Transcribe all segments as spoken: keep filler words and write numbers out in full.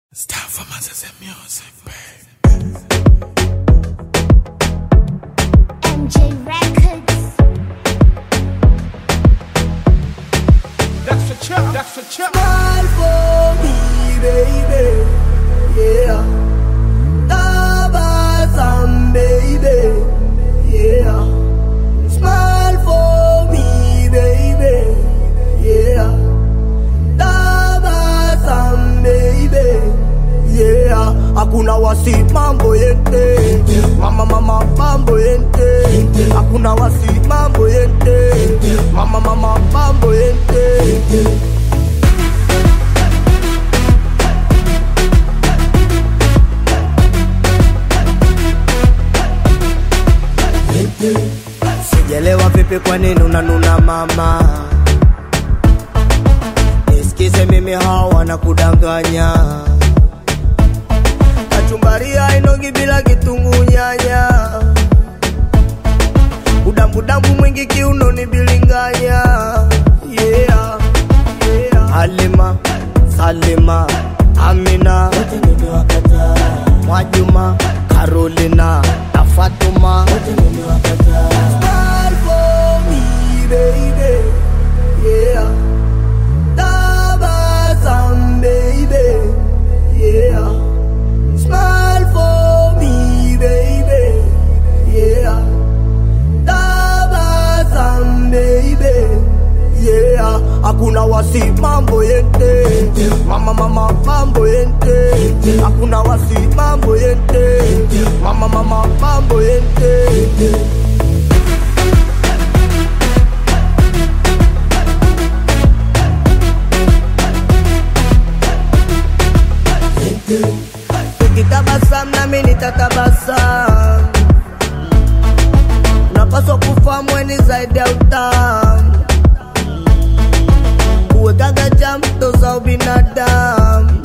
It's time for my music, babe. M J Records. That's the chop, that's the chop. Smile for me, baby. Yeah. Tabasam, baby. Yeah. Smile for me, baby. Yeah. Tabasam, baby. Yeah. Hakuna wasi mambo yente. Mama mama mambo yente. Hakuna wasi mambo yente. Mama mama mambo yente. Sijelewa vipi kwa nini unanuna mama. Nisikize mimi hawa na kudanganya. Kachumbaria inogi bila kitungu nyanya. Udambu dambu mwingi kiuno ni bilinganya. Yeah, yeah. Halima, Salima, Amina, Mwajuma, Carolina, Tafatuma. Smile for me, baby. Yeah. Tabasam, baby. Yeah. Smile for me, baby. Yeah. Tabasam, baby. Yeah. Hakuna wasi mambo yente. Mama mama mambo yente. Hakuna wasi mambo yente. Mama mama mambo yente. Ukitabasam na mimi nitatabasam. Unapaswa kufahamu weni zaidi ya utamu. Uwekaga jamu toza ubinadamu.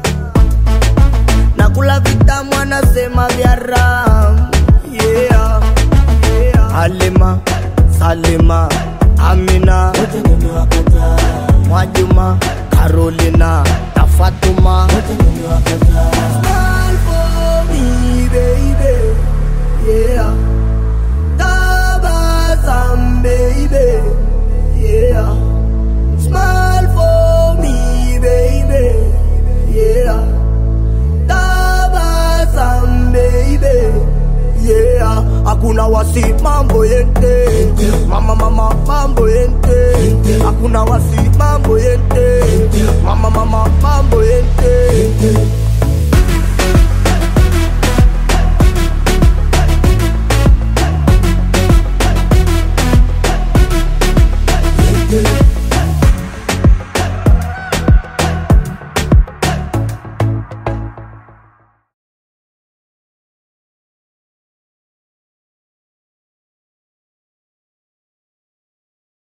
Nakula vitamu anasema vya ramu. Yeah, yeah. Halima, Salima, Amina, Mwajuma, Carolina, Tafatuma. Smile for me, baby. Yeah. Tabasam, baby. Yeah. Smile for me, baby. Yeah. Tabasam, baby. Yeah. Hakuna wasi mambo yente. Mama mama mambo yente. Hakuna wasi mambo yente. Mama mama mambo yente.